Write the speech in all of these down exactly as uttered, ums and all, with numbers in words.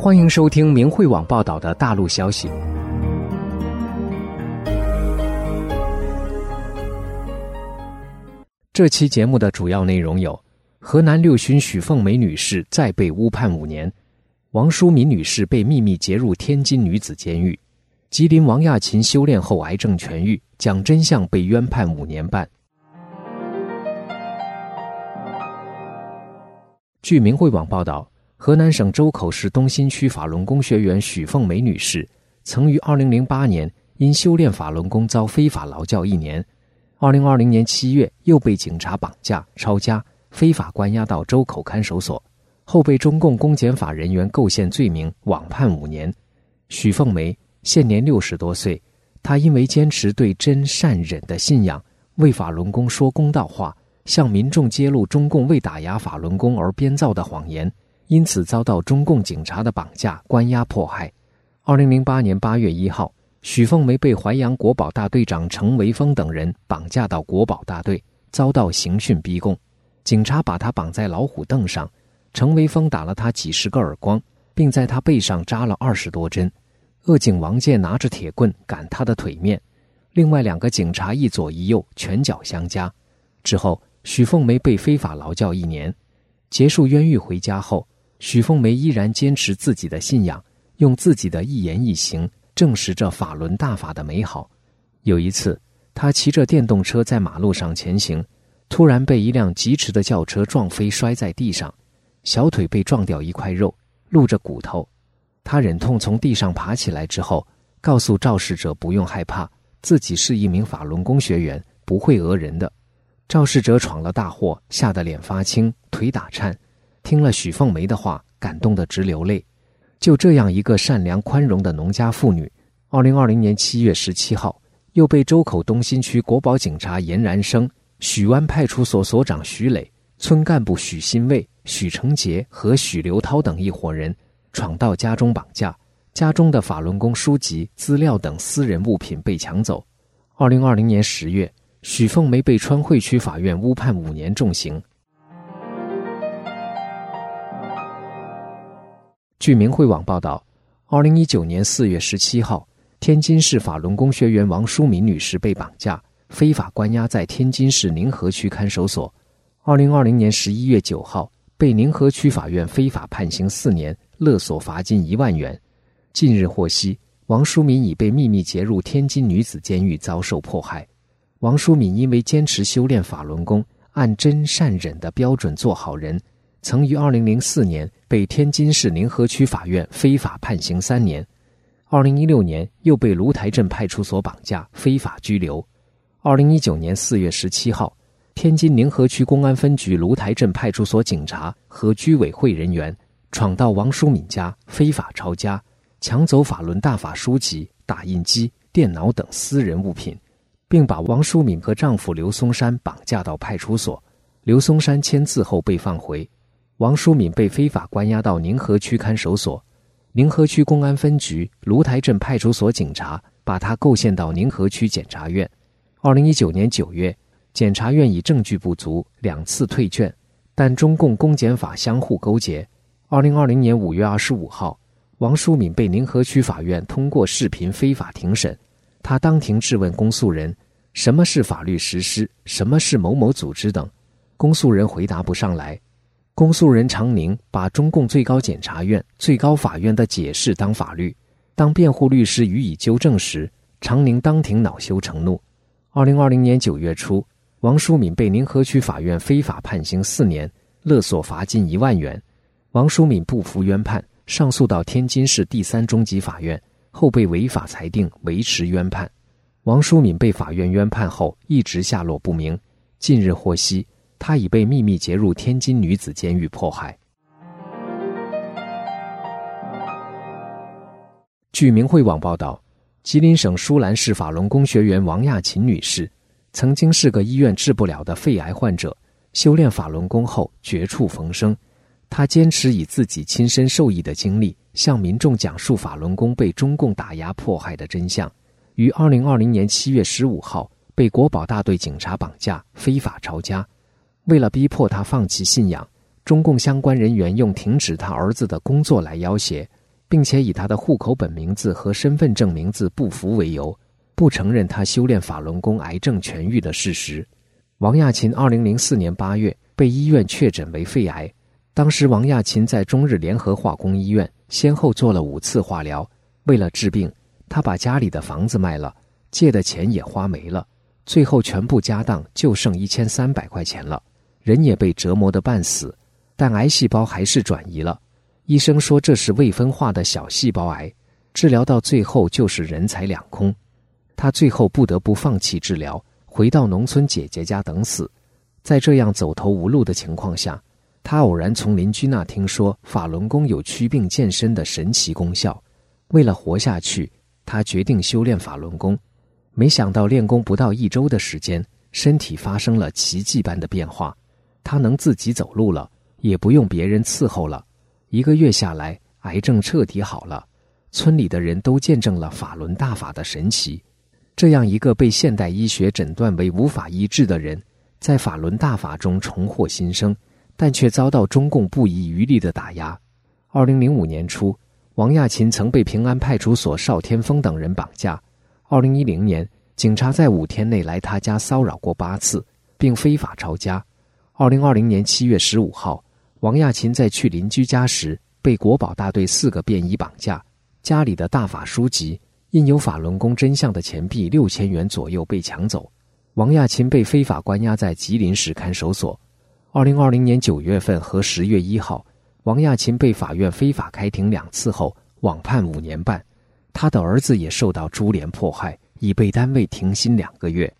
欢迎收听明慧网报道的大陆消息。这期节目的主要内容有：河南六旬许凤梅女士再被误判五年，王淑敏女士被秘密劫入天津女子监狱，吉林王亚琴修炼后癌症痊愈，讲真相被冤判五年半。据明慧网报道，河南省周口市东新区法轮功学员许凤梅女士曾于二零零八年因修炼法轮功遭非法劳教一年，二零二零年七月又被警察绑架、抄家、非法关押到周口看守所，后被中共公检法人员构陷罪名网判五年。许凤梅现年六十多岁，她因为坚持对真善忍的信仰，为法轮功说公道话，向民众揭露中共为打压法轮功而编造的谎言，因此遭到中共警察的绑架、关押、迫害。二零零八年八月一号，许凤梅被淮阳国保大队长程维峰等人绑架到国保大队，遭到刑讯逼供。警察把她绑在老虎凳上，程维峰打了她几十个耳光，并在她背上扎了二十多针。恶警王健拿着铁棍赶她的腿面，另外两个警察一左一右，拳脚相加。之后，许凤梅被非法劳教一年。结束冤狱回家后，许凤梅依然坚持自己的信仰，用自己的一言一行证实着法轮大法的美好。有一次，她骑着电动车在马路上前行，突然被一辆疾驰的轿车撞飞，摔在地上，小腿被撞掉一块肉，露着骨头。她忍痛从地上爬起来之后，告诉肇事者不用害怕，自己是一名法轮功学员，不会讹人的。肇事者闯了大祸，吓得脸发青，腿打颤，听了许凤梅的话，感动得直流泪。就这样一个善良宽容的农家妇女，二零二零年七月十七号，又被周口东新区国保警察严然生、许湾派出所所长许磊、村干部许新卫、许成杰和许刘涛等一伙人闯到家中绑架，家中的法轮功书籍、资料等私人物品被抢走。二零二零年十月，许凤梅被川汇区法院误判五年重刑。据明慧网报道，二零一九年四月十七号，天津市法轮功学员王淑敏女士被绑架，非法关押在天津市宁河区看守所。二零二零年十一月九号，被宁河区法院非法判刑四年，勒索罚金一万元。近日获悉，王淑敏已被秘密劫入天津女子监狱，遭受迫害。王淑敏因为坚持修炼法轮功，按真善忍的标准做好人，曾于二零零四年被天津市宁河区法院非法判刑三年。二零一六年又被芦台镇派出所绑架，非法拘留。二零一九年四月十七号，天津宁河区公安分局芦台镇派出所警察和居委会人员闯到王淑敏家，非法抄家，抢走法轮大法书籍、打印机、电脑等私人物品，并把王淑敏和丈夫刘松山绑架到派出所。刘松山签字后被放回。王淑敏被非法关押到宁河区看守所，宁河区公安分局芦台镇派出所警察把他构陷到宁河区检察院。二零一九年九月，检察院以证据不足两次退卷，但中共公检法相互勾结。二零二零年五月二十五号，王淑敏被宁河区法院通过视频非法庭审，他当庭质问公诉人什么是法律实施，什么是某某组织等，公诉人回答不上来。公诉人常宁把中共最高检察院、最高法院的解释当法律，当辩护律师予以纠正时，常宁当庭恼羞成怒。二零二零年九月初，王淑敏被宁河区法院非法判刑四年，勒索罚金一万元。王淑敏不服冤判，上诉到天津市第三中级法院，后被违法裁定维持冤判。王淑敏被法院冤判后一直下落不明，近日获悉，她已被秘密劫入天津女子监狱迫害。据明慧网报道，吉林省舒兰市法轮功学员王亚琴女士曾经是个医院治不了的肺癌患者，修炼法轮功后绝处逢生。她坚持以自己亲身受益的经历，向民众讲述法轮功被中共打压迫害的真相。于二零二零年七月十五号被国保大队警察绑架，非法抄家。为了逼迫他放弃信仰，中共相关人员用停止他儿子的工作来要挟， 并且以他的户口本名字和身份证名字不符为由，不承认他修炼法轮功癌症痊愈的事实。王亚勤二零零四年八月被医院确诊为肺癌，当时王亚勤在中日联合化工医院先后做了五次化疗，为了治病，他把家里的房子卖了，借的钱也花没了，最后全部家当就剩一千三百块钱了，人也被折磨得半死，但癌细胞还是转移了。医生说这是未分化的小细胞癌，治疗到最后就是人财两空。他最后不得不放弃治疗，回到农村姐姐家等死。在这样走投无路的情况下，他偶然从邻居那听说法轮功有祛病健身的神奇功效，为了活下去，他决定修炼法轮功。没想到练功不到一周的时间，身体发生了奇迹般的变化，他能自己走路了，也不用别人伺候了。一个月下来，癌症彻底好了，村里的人都见证了法轮大法的神奇。这样一个被现代医学诊断为无法医治的人，在法轮大法中重获新生，但却遭到中共不遗余力的打压。二零零五年初，王亚勤曾被平安派出所邵天峰等人绑架。二零一零年，警察在五天内来他家骚扰过八次，并非法抄家。二零二零年七月十五号，王亚勤在去邻居家时被国保大队四个便衣绑架，家里的大法书籍、印有法轮功真相的钱币六千元左右被抢走。王亚勤被非法关押在吉林市看守所。二零二零年九月份和十月一号，王亚勤被法院非法开庭两次后，网判五年半。他的儿子也受到株连迫害，已被单位停薪两个月。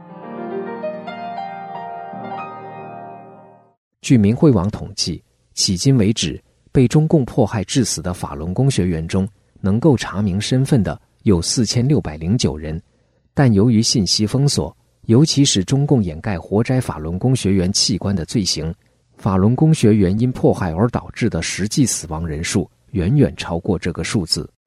据明慧网统计，迄今为止，被中共迫害致死的法轮功学员中，能够查明身份的有四千六百零九人，但由于信息封锁，尤其是中共掩盖活摘法轮功学员器官的罪行，法轮功学员因迫害而导致的实际死亡人数远远超过这个数字。